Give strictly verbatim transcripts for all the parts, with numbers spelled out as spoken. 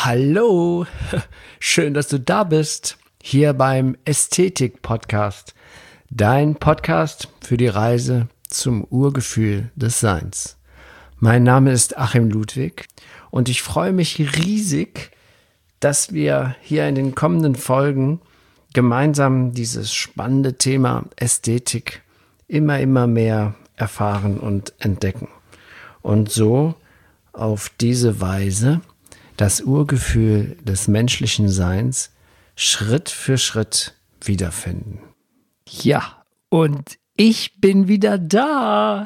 Hallo, schön, dass du da bist, hier beim Ästhetik-Podcast, dein Podcast für die Reise zum Urgefühl des Seins. Mein Name ist Achim Ludwig und ich freue mich riesig, dass wir hier in den kommenden Folgen gemeinsam dieses spannende Thema Ästhetik immer, immer mehr erfahren und entdecken und so auf diese Weise das Urgefühl des menschlichen Seins Schritt für Schritt wiederfinden. Ja, und ich bin wieder da.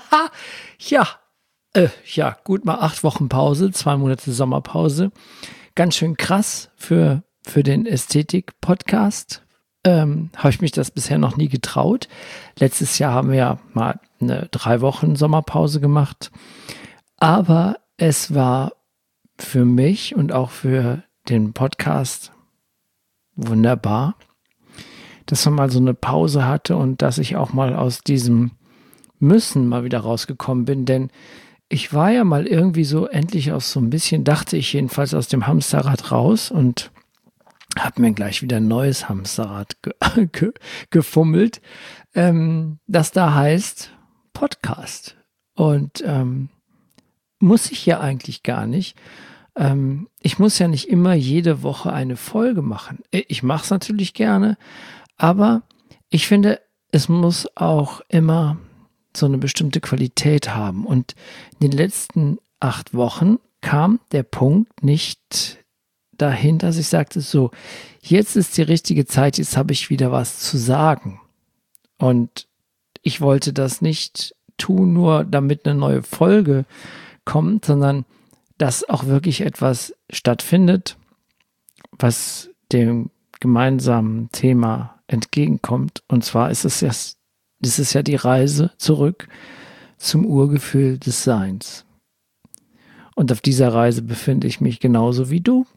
ja, äh, ja, gut mal acht Wochen Pause, zwei Monate Sommerpause. Ganz schön krass für, für den Ästhetik-Podcast. Ähm, habe ich mich das bisher noch nie getraut. Letztes Jahr haben wir ja mal eine drei Wochen Sommerpause gemacht. Aber es war für mich und auch für den Podcast wunderbar, dass man mal so eine Pause hatte und dass ich auch mal aus diesem Müssen mal wieder rausgekommen bin, denn ich war ja mal irgendwie so endlich aus so ein bisschen, dachte ich jedenfalls, aus dem Hamsterrad raus und habe mir gleich wieder ein neues Hamsterrad ge- ge- gefummelt, ähm, das da heißt Podcast. Und ähm, muss ich ja eigentlich gar nicht. Ähm, ich muss ja nicht immer jede Woche eine Folge machen. Ich mache es natürlich gerne, aber ich finde, es muss auch immer so eine bestimmte Qualität haben. Und in den letzten acht Wochen kam der Punkt nicht dahin, dass ich sagte, so, jetzt ist die richtige Zeit, jetzt habe ich wieder was zu sagen. Und ich wollte das nicht tun, nur damit eine neue Folge kommt, sondern dass auch wirklich etwas stattfindet, was dem gemeinsamen Thema entgegenkommt. Und zwar ist es ja, ist es ja die Reise zurück zum Urgefühl des Seins. Und auf dieser Reise befinde ich mich genauso wie du.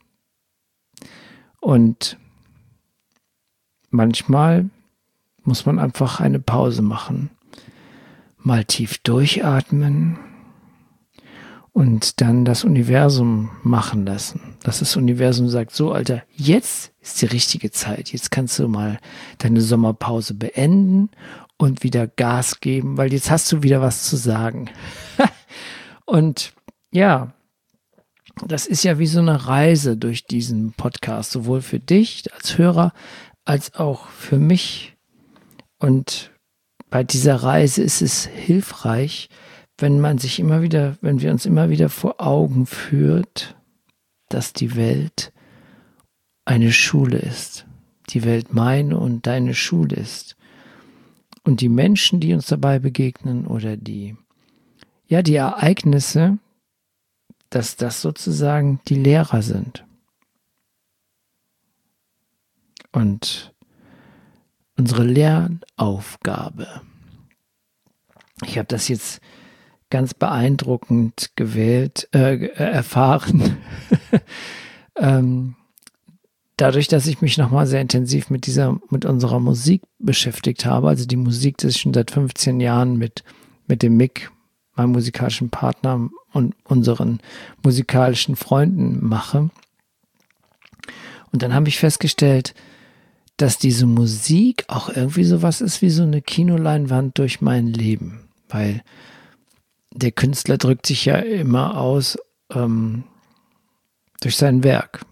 Und manchmal muss man einfach eine Pause machen, mal tief durchatmen und dann das Universum machen lassen. Dass das Universum sagt, so Alter, jetzt ist die richtige Zeit. Jetzt kannst du mal deine Sommerpause beenden und wieder Gas geben, weil jetzt hast du wieder was zu sagen. Und ja, das ist ja wie so eine Reise durch diesen Podcast, sowohl für dich als Hörer als auch für mich. Und bei dieser Reise ist es hilfreich, wenn man sich immer wieder, wenn wir uns immer wieder vor Augen führt, dass die Welt eine Schule ist. Die Welt meine und deine Schule ist. Und die Menschen, die uns dabei begegnen oder die, ja, die Ereignisse, dass das sozusagen die Lehrer sind. Und unsere Lernaufgabe. Ich habe das jetzt ganz beeindruckend gewählt, äh, erfahren. ähm, dadurch, dass ich mich nochmal sehr intensiv mit dieser, mit unserer Musik beschäftigt habe, also die Musik, die ich schon seit fünfzehn Jahren mit, mit dem Mick, meinem musikalischen Partner und unseren musikalischen Freunden mache. Und dann habe ich festgestellt, dass diese Musik auch irgendwie sowas ist wie so eine Kinoleinwand durch mein Leben, weil der Künstler drückt sich ja immer aus ähm, durch sein Werk.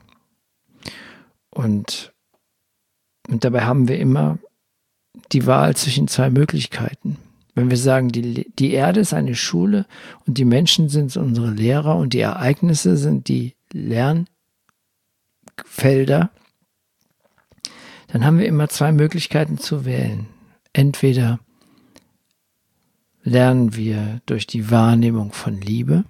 Und, und dabei haben wir immer die Wahl zwischen zwei Möglichkeiten. Wenn wir sagen, die, die Erde ist eine Schule und die Menschen sind unsere Lehrer und die Ereignisse sind die Lernfelder, dann haben wir immer zwei Möglichkeiten zu wählen. Entweder lernen wir durch die Wahrnehmung von Liebe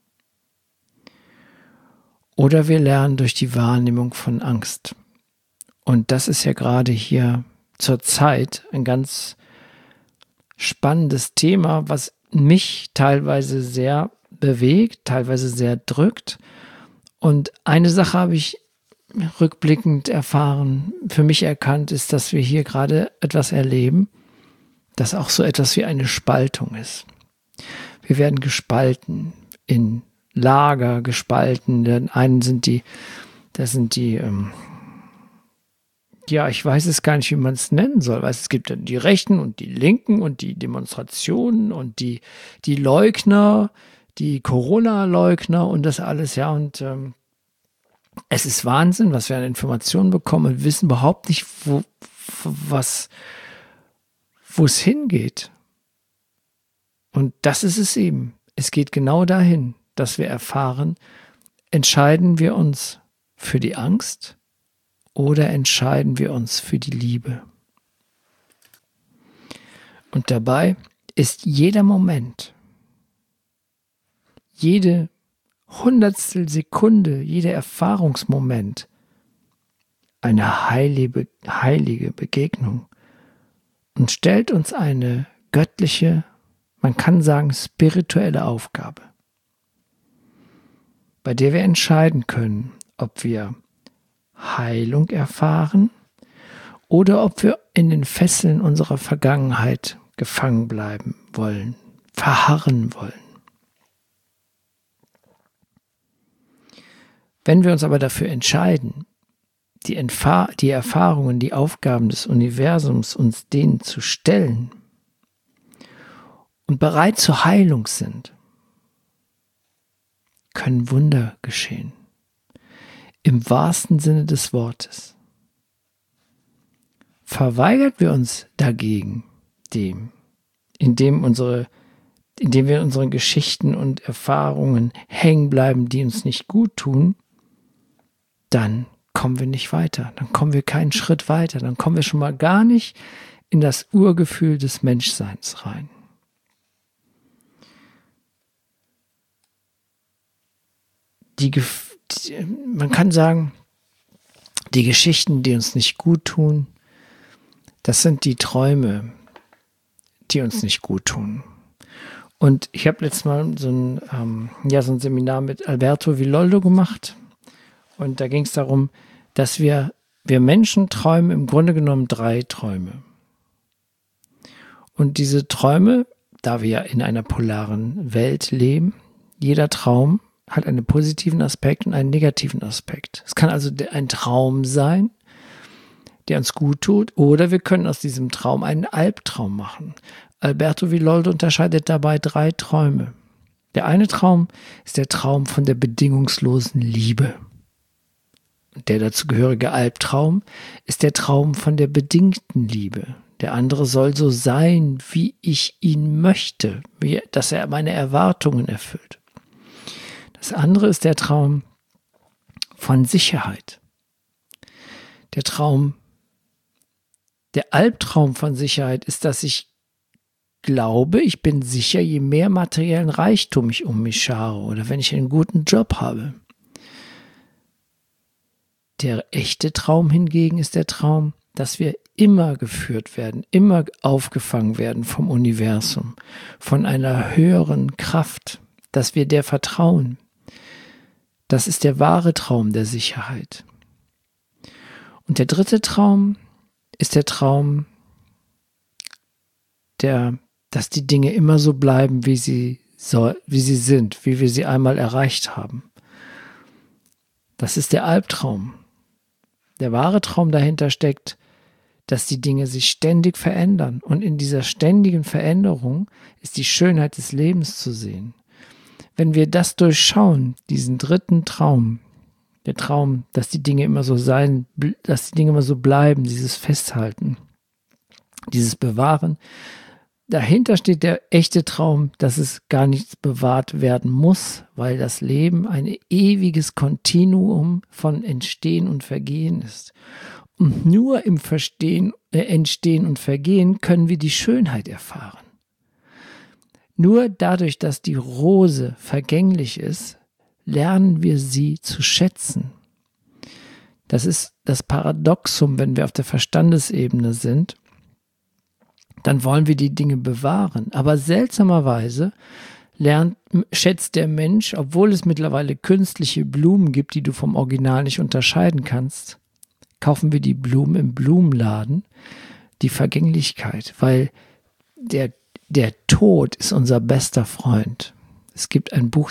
oder wir lernen durch die Wahrnehmung von Angst. Und das ist ja gerade hier zur Zeit ein ganz spannendes Thema, was mich teilweise sehr bewegt, teilweise sehr drückt. Und eine Sache habe ich rückblickend erfahren, für mich erkannt, ist, dass wir hier gerade etwas erleben, das auch so etwas wie eine Spaltung ist. Wir werden gespalten in Lager gespalten. Den einen sind die, das sind die, ähm, ja, ich weiß es gar nicht, wie man es nennen soll. Weil es gibt dann die Rechten und die Linken und die Demonstrationen und die, die Leugner, die Corona-Leugner und das alles, ja. Und ähm, es ist Wahnsinn, was wir an Informationen bekommen und wissen überhaupt nicht, wo, was, wo es hingeht. Und das ist es eben. Es geht genau dahin, dass wir erfahren, entscheiden wir uns für die Angst oder entscheiden wir uns für die Liebe? Und dabei ist jeder Moment, jede Hundertstel Sekunde, jeder Erfahrungsmoment eine heilige, heilige Begegnung und stellt uns eine göttliche, man kann sagen spirituelle Aufgabe, bei der wir entscheiden können, ob wir Heilung erfahren oder ob wir in den Fesseln unserer Vergangenheit gefangen bleiben wollen, verharren wollen. Wenn wir uns aber dafür entscheiden, die, Entfa- die Erfahrungen, die Aufgaben des Universums uns denen zu stellen und bereit zur Heilung sind, können Wunder geschehen. Im wahrsten Sinne des Wortes. Verweigern wir uns dagegen dem, indem, unsere, indem wir in unseren Geschichten und Erfahrungen hängen bleiben, die uns nicht gut tun, dann kommen wir nicht weiter, dann kommen wir keinen Schritt weiter, dann kommen wir schon mal gar nicht in das Urgefühl des Menschseins rein. Die, die, man kann sagen, die Geschichten, die uns nicht gut tun, das sind die Träume, die uns nicht gut tun. Und ich habe letztes Mal so ein, ähm, ja, so ein Seminar mit Alberto Villoldo gemacht. Und da ging es darum, dass wir, wir Menschen träumen im Grunde genommen drei Träume. Und diese Träume, da wir ja in einer polaren Welt leben, jeder Traum hat einen positiven Aspekt und einen negativen Aspekt. Es kann also ein Traum sein, der uns gut tut, oder wir können aus diesem Traum einen Albtraum machen. Alberto Villoldo unterscheidet dabei drei Träume. Der eine Traum ist der Traum von der bedingungslosen Liebe. Der dazugehörige Albtraum ist der Traum von der bedingten Liebe. Der andere soll so sein, wie ich ihn möchte, wie, dass er meine Erwartungen erfüllt. Das andere ist der Traum von Sicherheit. Der Traum, der Albtraum von Sicherheit ist, dass ich glaube, ich bin sicher, je mehr materiellen Reichtum ich um mich schare oder wenn ich einen guten Job habe. Der echte Traum hingegen ist der Traum, dass wir immer geführt werden, immer aufgefangen werden vom Universum, von einer höheren Kraft, dass wir der vertrauen. Das ist der wahre Traum der Sicherheit. Und der dritte Traum ist der Traum, der, dass die Dinge immer so bleiben, wie sie, so, wie sie sind, wie wir sie einmal erreicht haben. Das ist der Albtraum. Der wahre Traum dahinter steckt, dass die Dinge sich ständig verändern. Und in dieser ständigen Veränderung ist die Schönheit des Lebens zu sehen. Wenn wir das durchschauen, diesen dritten Traum, der Traum, dass die Dinge immer so sein, dass die Dinge immer so bleiben, dieses Festhalten, dieses Bewahren, dahinter steht der echte Traum, dass es gar nichts bewahrt werden muss, weil das Leben ein ewiges Kontinuum von Entstehen und Vergehen ist. Und nur im Verstehen, äh, Entstehen und Vergehen können wir die Schönheit erfahren. Nur dadurch, dass die Rose vergänglich ist, lernen wir sie zu schätzen. Das ist das Paradoxum, wenn wir auf der Verstandesebene sind. Dann wollen wir die Dinge bewahren. Aber seltsamerweise lernt, schätzt der Mensch, obwohl es mittlerweile künstliche Blumen gibt, die du vom Original nicht unterscheiden kannst, kaufen wir die Blumen im Blumenladen, die Vergänglichkeit, weil der, der Tod ist unser bester Freund. Es gibt ein Buch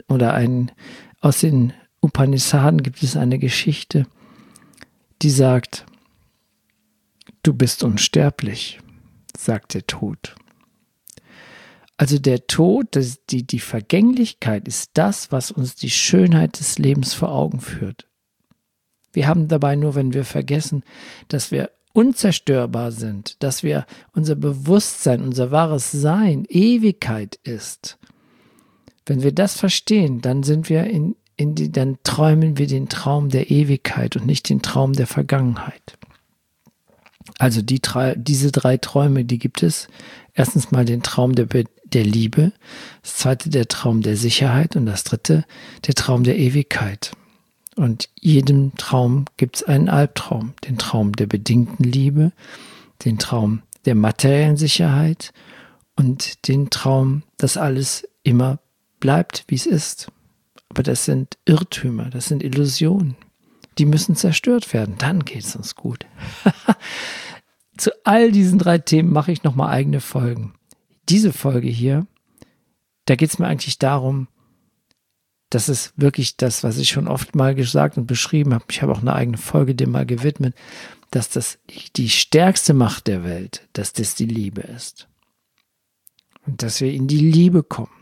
oder ein, aus den Upanishaden gibt es eine Geschichte, die sagt, du bist unsterblich, sagt der Tod. Also der Tod, das, die, die Vergänglichkeit ist das, was uns die Schönheit des Lebens vor Augen führt. Wir haben dabei nur, wenn wir vergessen, dass wir unzerstörbar sind, dass wir unser Bewusstsein, unser wahres Sein, Ewigkeit ist. Wenn wir das verstehen, dann sind wir in, in die, dann träumen wir den Traum der Ewigkeit und nicht den Traum der Vergangenheit. Also die drei, diese drei Träume, die gibt es. Erstens mal den Traum der, der Liebe, das zweite der Traum der Sicherheit und das dritte der Traum der Ewigkeit. Und jedem Traum gibt es einen Albtraum, den Traum der bedingten Liebe, den Traum der materiellen Sicherheit und den Traum, dass alles immer bleibt, wie es ist. Aber das sind Irrtümer, das sind Illusionen. Die müssen zerstört werden, dann geht es uns gut. Zu all diesen drei Themen mache ich nochmal eigene Folgen. Diese Folge hier, da geht es mir eigentlich darum, das ist wirklich das, was ich schon oft mal gesagt und beschrieben habe. Ich habe auch eine eigene Folge dem mal gewidmet, dass das die stärkste Macht der Welt, dass das die Liebe ist. Und dass wir in die Liebe kommen.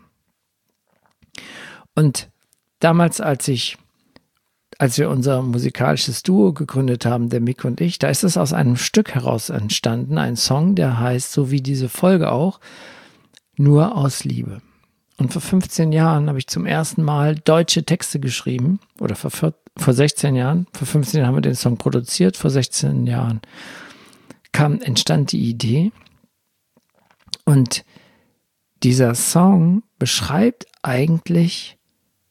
Und damals, als ich, als wir unser musikalisches Duo gegründet haben, der Mick und ich, da ist es aus einem Stück heraus entstanden, ein Song, der heißt, so wie diese Folge auch, Nur aus Liebe. Und vor fünfzehn Jahren habe ich zum ersten Mal deutsche Texte geschrieben, oder vor, vor sechzehn Jahren, vor fünfzehn Jahren haben wir den Song produziert, vor sechzehn Jahren kam, entstand die Idee. Und dieser Song beschreibt eigentlich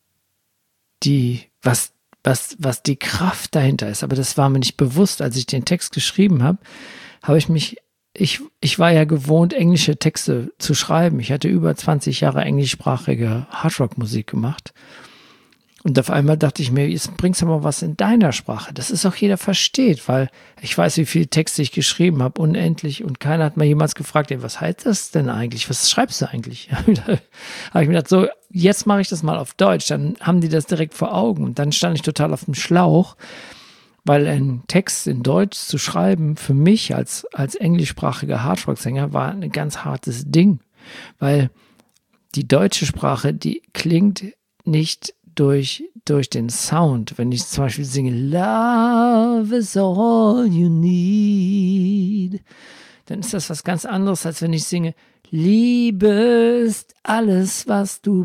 die, was, was, was die Kraft dahinter ist. Aber das war mir nicht bewusst, als ich den Text geschrieben habe, habe ich mich Ich, ich war ja gewohnt, englische Texte zu schreiben. Ich hatte über zwanzig Jahre englischsprachige Hardrock-Musik gemacht. Und auf einmal dachte ich mir, jetzt bringst du mal was in deiner Sprache, dass es auch jeder versteht, weil ich weiß, wie viele Texte ich geschrieben habe, unendlich. Und keiner hat mir jemals gefragt, ey, was heißt das denn eigentlich? Was schreibst du eigentlich? Da habe ich mir gedacht, so, jetzt mache ich das mal auf Deutsch. Dann haben die das direkt vor Augen. Und dann stand ich total auf dem Schlauch, weil ein Text in Deutsch zu schreiben für mich als, als englischsprachiger Hardrock-Sänger war ein ganz hartes Ding, weil die deutsche Sprache, die klingt nicht durch, durch den Sound. Wenn ich zum Beispiel singe, Love is all you need, dann ist das was ganz anderes, als wenn ich singe, Liebe ist alles, was du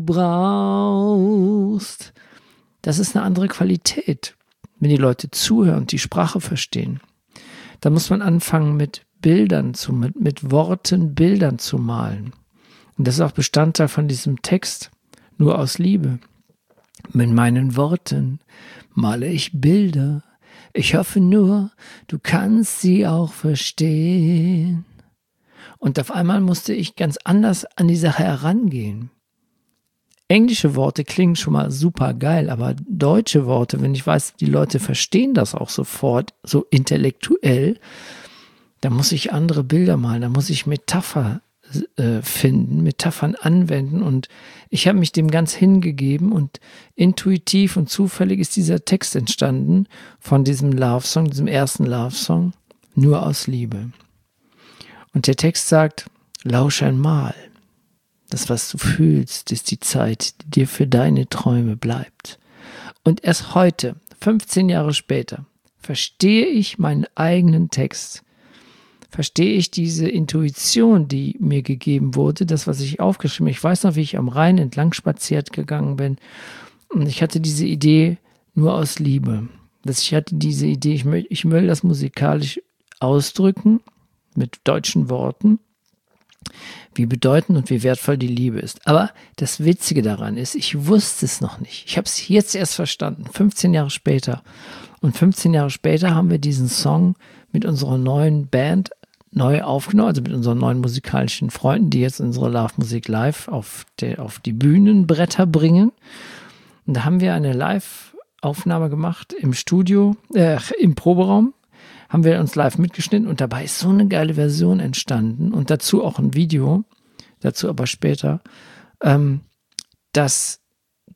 brauchst. Das ist eine andere Qualität. Wenn die Leute zuhören und die Sprache verstehen, dann muss man anfangen mit Bildern zu, mit, mit Worten Bildern zu malen. Und das ist auch Bestandteil von diesem Text, nur aus Liebe. Mit meinen Worten male ich Bilder. Ich hoffe nur, du kannst sie auch verstehen. Und auf einmal musste ich ganz anders an die Sache herangehen. Englische Worte klingen schon mal super geil, aber deutsche Worte, wenn ich weiß, die Leute verstehen das auch sofort, so intellektuell, da muss ich andere Bilder malen, da muss ich Metapher äh, finden, Metaphern anwenden und ich habe mich dem ganz hingegeben und intuitiv und zufällig ist dieser Text entstanden von diesem Love-Song, diesem ersten Love-Song, nur aus Liebe. Und der Text sagt, lausch einmal. Das, was du fühlst, ist die Zeit, die dir für deine Träume bleibt. Und erst heute, fünfzehn Jahre später, verstehe ich meinen eigenen Text. Verstehe ich diese Intuition, die mir gegeben wurde, das, was ich aufgeschrieben habe. Ich weiß noch, wie ich am Rhein entlang spaziert gegangen bin. Und ich hatte diese Idee nur aus Liebe. Dass ich hatte diese Idee, ich, mö- ich will das musikalisch ausdrücken, mit deutschen Worten, wie bedeutend und wie wertvoll die Liebe ist. Aber das Witzige daran ist, ich wusste es noch nicht. Ich habe es jetzt erst verstanden, fünfzehn Jahre später. Und fünfzehn Jahre später haben wir diesen Song mit unserer neuen Band neu aufgenommen, also mit unseren neuen musikalischen Freunden, die jetzt unsere Love Musik Live auf, der, auf die Bühnenbretter bringen. Und da haben wir eine Live-Aufnahme gemacht im Studio, äh, im Proberaum. Haben wir uns live mitgeschnitten und dabei ist so eine geile Version entstanden und dazu auch ein Video, dazu aber später, ähm, dass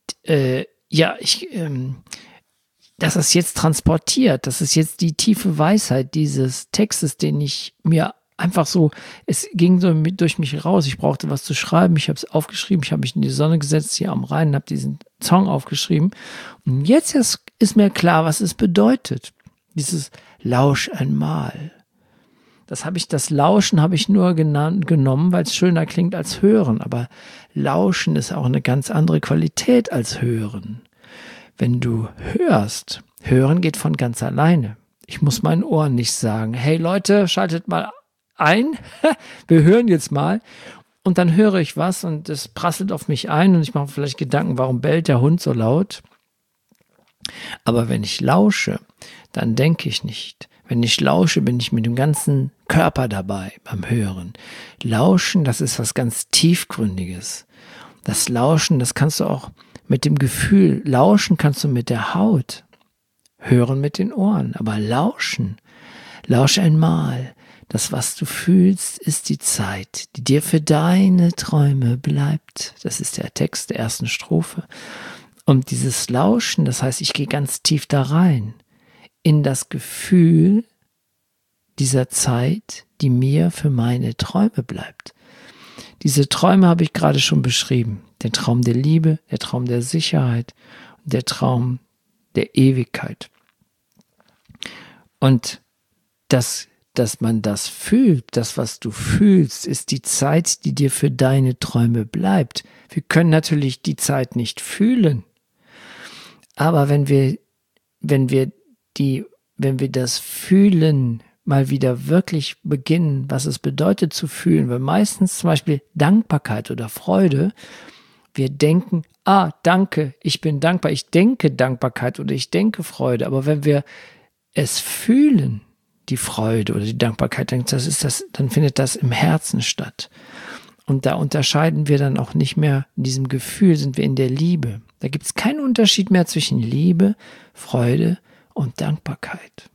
äh, ja, ich, ähm, dass es jetzt transportiert, das ist jetzt die tiefe Weisheit dieses Textes, den ich mir einfach so, es ging so mit, durch mich raus, ich brauchte was zu schreiben, ich habe es aufgeschrieben, ich habe mich in die Sonne gesetzt hier am Rhein, habe diesen Song aufgeschrieben und jetzt ist, ist mir klar, was es bedeutet, dieses Lausch einmal. Das habe ich, das Lauschen habe ich nur genannt, genommen, weil es schöner klingt als Hören, aber Lauschen ist auch eine ganz andere Qualität als Hören. Wenn du hörst, Hören geht von ganz alleine. Ich muss meinen Ohren nicht sagen, hey Leute, schaltet mal ein, wir hören jetzt mal. Und dann höre ich was und es prasselt auf mich ein und ich mache vielleicht Gedanken, warum bellt der Hund so laut? Aber wenn ich lausche, dann denke ich nicht. Wenn ich lausche, bin ich mit dem ganzen Körper dabei beim Hören. Lauschen, das ist was ganz Tiefgründiges. Das Lauschen, das kannst du auch mit dem Gefühl, lauschen kannst du mit der Haut, hören mit den Ohren, aber lauschen, lausch einmal. Das, was du fühlst, ist die Zeit, die dir für deine Träume bleibt. Das ist der Text der ersten Strophe. Und dieses Lauschen, das heißt, ich gehe ganz tief da rein, in das Gefühl dieser Zeit, die mir für meine Träume bleibt. Diese Träume habe ich gerade schon beschrieben. Den Traum der Liebe, der Traum der Sicherheit, der Traum der Ewigkeit. Und das, dass man das fühlt, das, was du fühlst, ist die Zeit, die dir für deine Träume bleibt. Wir können natürlich die Zeit nicht fühlen. Aber wenn wir, wenn wir die, wenn wir das Fühlen mal wieder wirklich beginnen, was es bedeutet zu fühlen, weil meistens zum Beispiel Dankbarkeit oder Freude, wir denken, ah, danke, ich bin dankbar, ich denke Dankbarkeit oder ich denke Freude, aber wenn wir es fühlen, die Freude oder die Dankbarkeit, dann, das ist das, dann findet das im Herzen statt. Und da unterscheiden wir dann auch nicht mehr, in diesem Gefühl sind wir in der Liebe. Da gibt es keinen Unterschied mehr zwischen Liebe, Freude und Dankbarkeit.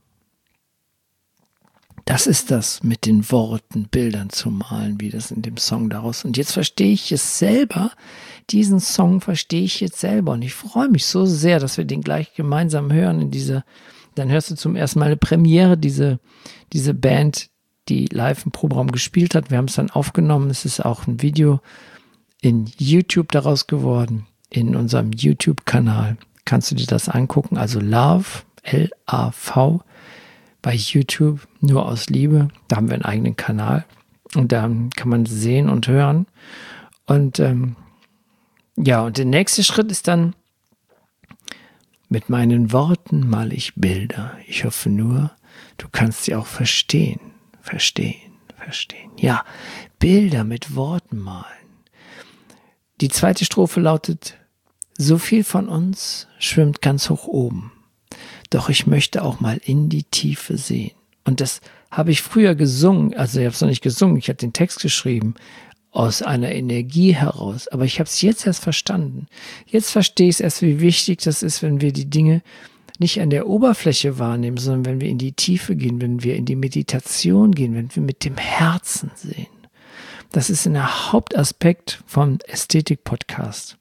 Das ist das mit den Worten, Bildern zu malen, wie das in dem Song daraus. Und jetzt verstehe ich es selber, diesen Song verstehe ich jetzt selber. Und ich freue mich so sehr, dass wir den gleich gemeinsam hören in dieser, dann hörst du zum ersten Mal eine Premiere, diese, diese Band, die live im Proberaum gespielt hat. Wir haben es dann aufgenommen. Es ist auch ein Video in YouTube daraus geworden, in unserem YouTube-Kanal. Kannst du dir das angucken? Also Love, L A V, bei YouTube, nur aus Liebe. Da haben wir einen eigenen Kanal und da kann man sehen und hören. Und ähm, ja, und der nächste Schritt ist dann, mit meinen Worten male ich Bilder. Ich hoffe nur, du kannst sie auch verstehen, verstehen, verstehen. Ja, Bilder mit Worten malen. Die zweite Strophe lautet, so viel von uns schwimmt ganz hoch oben. Doch ich möchte auch mal in die Tiefe sehen. Und das habe ich früher gesungen, also ich habe es noch nicht gesungen, ich habe den Text geschrieben, aus einer Energie heraus. Aber ich habe es jetzt erst verstanden. Jetzt verstehe ich es erst, wie wichtig das ist, wenn wir die Dinge nicht an der Oberfläche wahrnehmen, sondern wenn wir in die Tiefe gehen, wenn wir in die Meditation gehen, wenn wir mit dem Herzen sehen. Das ist ein Hauptaspekt vom Ästhetik-Podcast.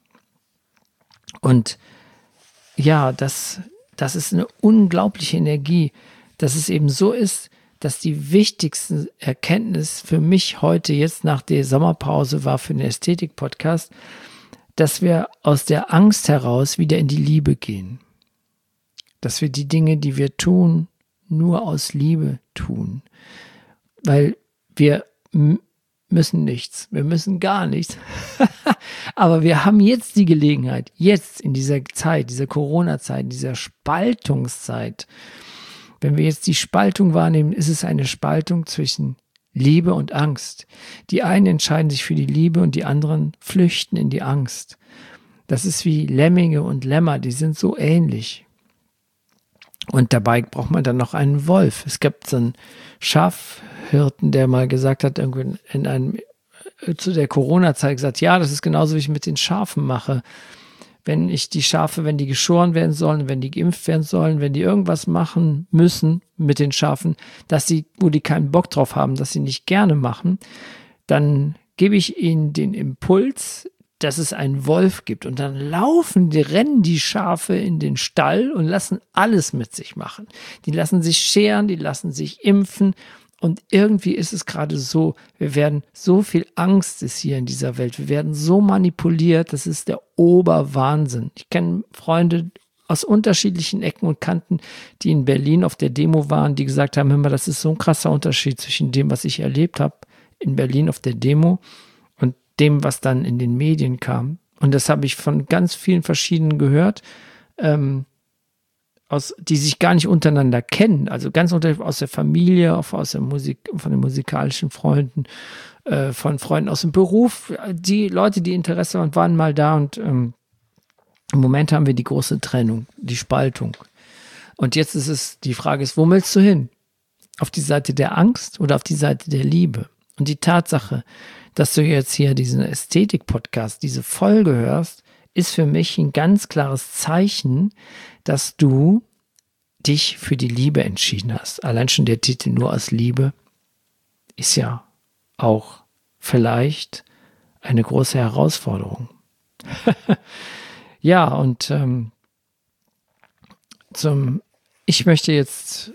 Und ja, das Das ist eine unglaubliche Energie, dass es eben so ist, dass die wichtigste Erkenntnis für mich heute, jetzt nach der Sommerpause, war für den Ästhetik-Podcast, dass wir aus der Angst heraus wieder in die Liebe gehen. Dass wir die Dinge, die wir tun, nur aus Liebe tun. Weil wir m- müssen nichts, wir müssen gar nichts. Aber wir haben jetzt die Gelegenheit, jetzt in dieser Zeit, dieser Corona-Zeit, dieser Spaltungszeit, wenn wir jetzt die Spaltung wahrnehmen, ist es eine Spaltung zwischen Liebe und Angst. Die einen entscheiden sich für die Liebe und die anderen flüchten in die Angst. Das ist wie Lemminge und Lämmer, die sind so ähnlich. Und dabei braucht man dann noch einen Wolf. Es gibt so einen Schafhirten, der mal gesagt hat, irgendwie in einem, zu der Corona-Zeit gesagt, ja, das ist genauso, wie ich mit den Schafen mache. Wenn ich die Schafe, wenn die geschoren werden sollen, wenn die geimpft werden sollen, wenn die irgendwas machen müssen mit den Schafen, dass sie, wo die keinen Bock drauf haben, dass sie nicht gerne machen, dann gebe ich ihnen den Impuls, dass es einen Wolf gibt. Und dann laufen, die rennen die Schafe in den Stall und lassen alles mit sich machen. Die lassen sich scheren, die lassen sich impfen. Und irgendwie ist es gerade so, wir werden, so viel Angst ist hier in dieser Welt. Wir werden so manipuliert, das ist der Oberwahnsinn. Ich kenne Freunde aus unterschiedlichen Ecken und Kanten, die in Berlin auf der Demo waren, die gesagt haben, hör mal, das ist so ein krasser Unterschied zwischen dem, was ich erlebt habe in Berlin auf der Demo und dem, was dann in den Medien kam. Und das habe ich von ganz vielen verschiedenen gehört, ähm, aus, die sich gar nicht untereinander kennen. Also ganz unter, aus der Familie, auch aus der Musik, von den musikalischen Freunden, äh, von Freunden aus dem Beruf. Die Leute, die Interesse haben, waren mal da. Und ähm, im Moment haben wir die große Trennung, die Spaltung. Und jetzt ist es, die Frage ist, wo willst du hin? Auf die Seite der Angst oder auf die Seite der Liebe? Und die Tatsache, dass du jetzt hier diesen Ästhetik-Podcast, diese Folge hörst, ist für mich ein ganz klares Zeichen, dass du dich für die Liebe entschieden hast. Allein schon der Titel nur aus Liebe ist ja auch vielleicht eine große Herausforderung. Ja, und ähm, zum, ich möchte jetzt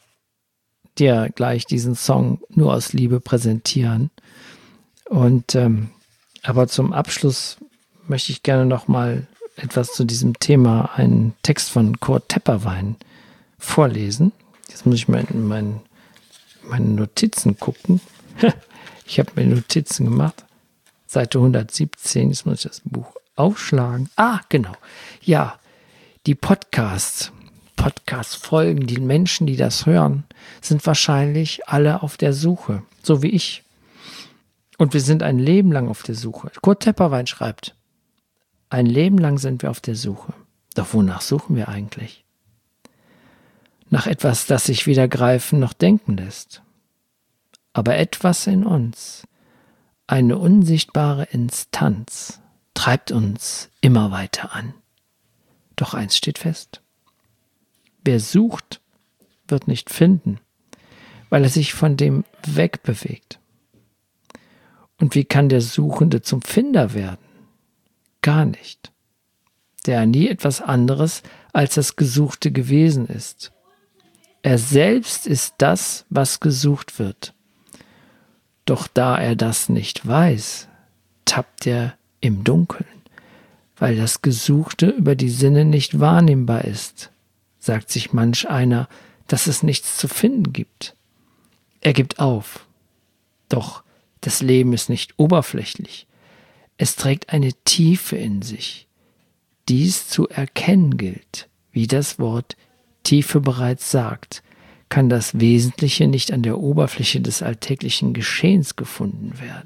dir gleich diesen Song nur aus Liebe präsentieren. Und ähm, aber zum Abschluss möchte ich gerne noch mal etwas zu diesem Thema, einen Text von Kurt Tepperwein vorlesen. Jetzt muss ich mal in mein, meine Notizen gucken. Ich habe mir Notizen gemacht. Seite hundertsiebzehn, jetzt muss ich das Buch aufschlagen. Ah, genau. Ja, die Podcasts, Podcast-Folgen, die Menschen, die das hören, sind wahrscheinlich alle auf der Suche, so wie ich. Und wir sind ein Leben lang auf der Suche. Kurt Tepperwein schreibt, ein Leben lang sind wir auf der Suche. Doch wonach suchen wir eigentlich? Nach etwas, das sich weder greifen noch denken lässt. Aber etwas in uns, eine unsichtbare Instanz, treibt uns immer weiter an. Doch eins steht fest. Wer sucht, wird nicht finden, weil er sich von dem wegbewegt. Und wie kann der Suchende zum Finder werden? Gar nicht. Der nie etwas anderes als das Gesuchte gewesen ist. Er selbst ist das, was gesucht wird. Doch da er das nicht weiß, tappt er im Dunkeln, weil das Gesuchte über die Sinne nicht wahrnehmbar ist, sagt sich manch einer, dass es nichts zu finden gibt. Er gibt auf. Doch das Leben ist nicht oberflächlich. Es trägt eine Tiefe in sich. Dies zu erkennen gilt, wie das Wort Tiefe bereits sagt, kann das Wesentliche nicht an der Oberfläche des alltäglichen Geschehens gefunden werden.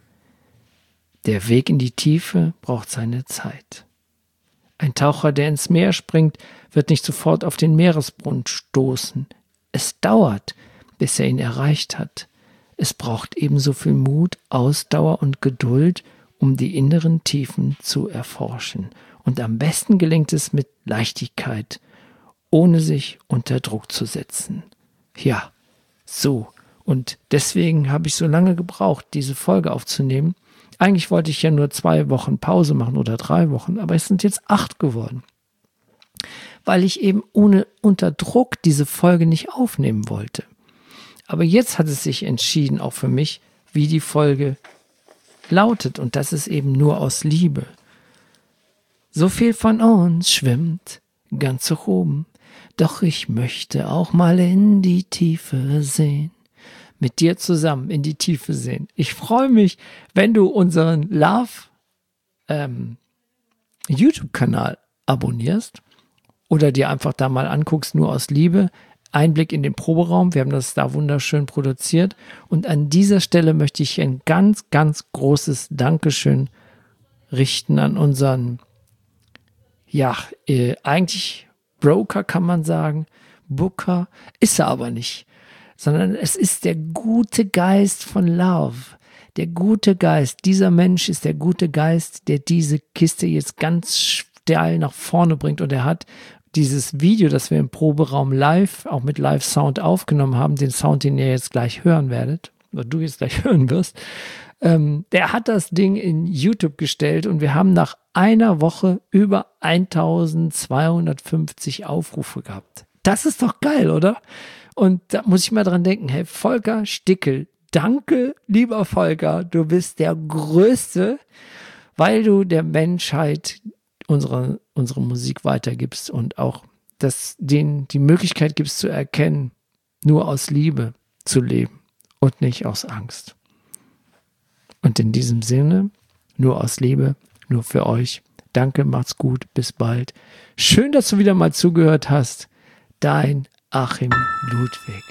Der Weg in die Tiefe braucht seine Zeit. Ein Taucher, der ins Meer springt, wird nicht sofort auf den Meeresgrund stoßen. Es dauert, bis er ihn erreicht hat. Es braucht ebenso viel Mut, Ausdauer und Geduld, um die inneren Tiefen zu erforschen. Und am besten gelingt es mit Leichtigkeit, ohne sich unter Druck zu setzen. Ja, so. Und deswegen habe ich so lange gebraucht, diese Folge aufzunehmen. Eigentlich wollte ich ja nur zwei Wochen Pause machen oder drei Wochen, aber es sind jetzt acht geworden. Weil ich eben ohne unter Druck diese Folge nicht aufnehmen wollte. Aber jetzt hat es sich entschieden, auch für mich, wie die Folge lautet. Und das ist eben nur aus Liebe. So viel von uns schwimmt ganz hoch oben. Doch ich möchte auch mal in die Tiefe sehen. Mit dir zusammen in die Tiefe sehen. Ich freue mich, wenn du unseren Love ähm, YouTube-Kanal abonnierst oder dir einfach da mal anguckst, nur aus Liebe. Einblick in den Proberaum. Wir haben das da wunderschön produziert. Und an dieser Stelle möchte ich ein ganz, ganz großes Dankeschön richten an unseren, ja, äh, eigentlich Broker kann man sagen, Booker, ist er aber nicht, sondern es ist der gute Geist von Love. Der gute Geist, dieser Mensch ist der gute Geist, der diese Kiste jetzt ganz steil nach vorne bringt. Und er hat dieses Video, das wir im Proberaum live, auch mit Live-Sound aufgenommen haben, den Sound, den ihr jetzt gleich hören werdet, oder du jetzt gleich hören wirst, Ähm, der hat das Ding in YouTube gestellt und wir haben nach einer Woche über eintausendzweihundertfünfzig Aufrufe gehabt. Das ist doch geil, oder? Und da muss ich mal dran denken, hey, Volker Stickel, danke, lieber Volker, du bist der Größte, weil du der Menschheit unsere, unsere Musik weitergibst und auch das, denen die Möglichkeit gibst zu erkennen, nur aus Liebe zu leben und nicht aus Angst. Und in diesem Sinne, nur aus Liebe, nur für euch. Danke, macht's gut, bis bald. Schön, dass du wieder mal zugehört hast. Dein Achim Ludwig.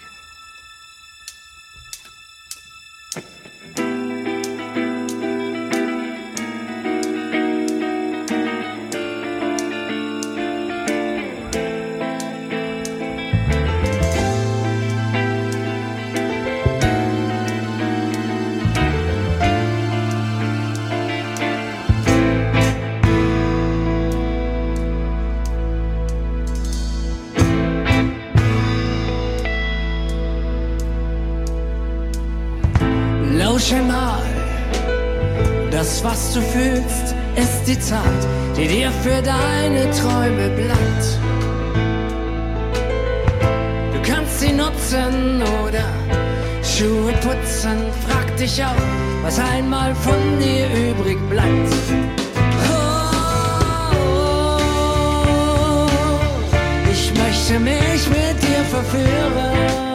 Lausche mal, das, was du fühlst, ist die Zeit, die dir für deine Träume bleibt. Du kannst sie nutzen oder Schuhe putzen, frag dich auch, was einmal von dir übrig bleibt. Oh, ich möchte mich mit dir verführen.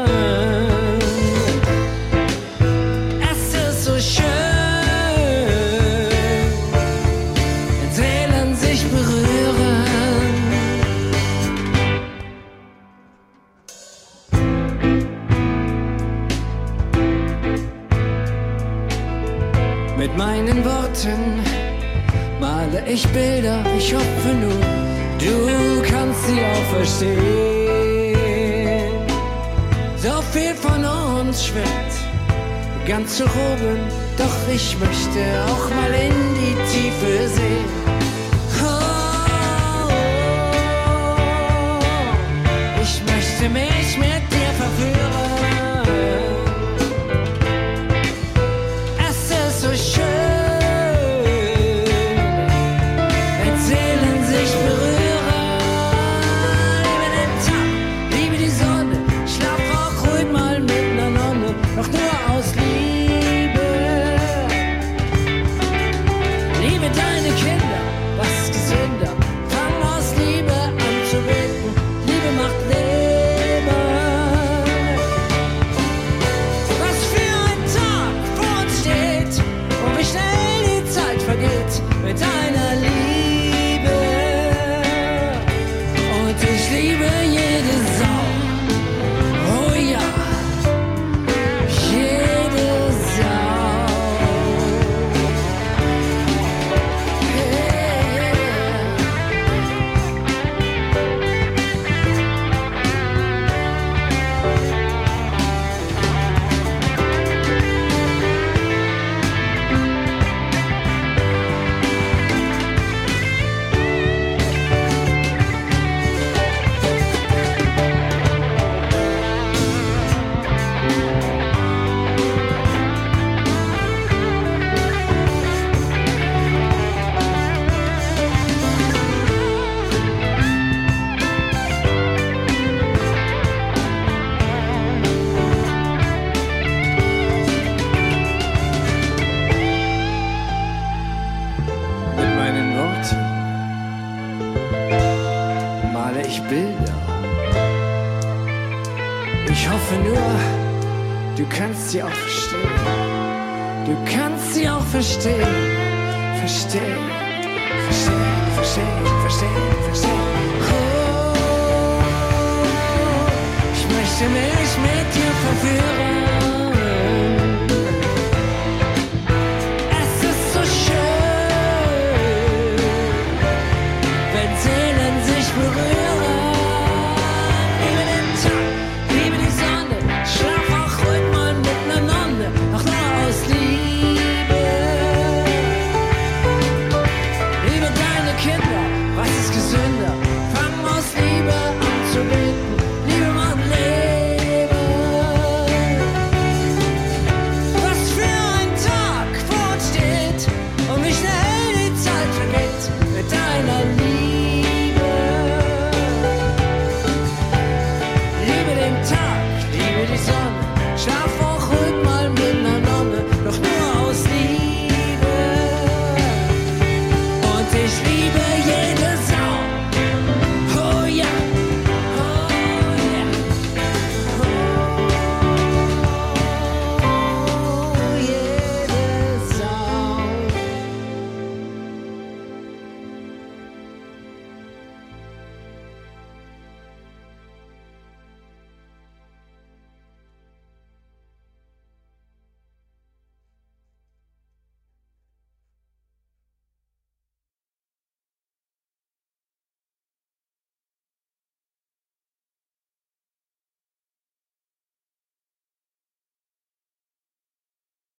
Mit meinen Worten male ich Bilder, ich hoffe nur, du kannst sie auch verstehen. So viel von uns schwimmt ganz zu oben, doch ich möchte auch mal in die Tiefe sehen. Oh, ich möchte mich mit dir verführen. Ich hoffe nur, du kannst sie auch verstehen. Du kannst sie auch verstehen. Verstehen, verstehen, verstehen, verstehen, verstehen. Oh, ich möchte mich mit dir verführen.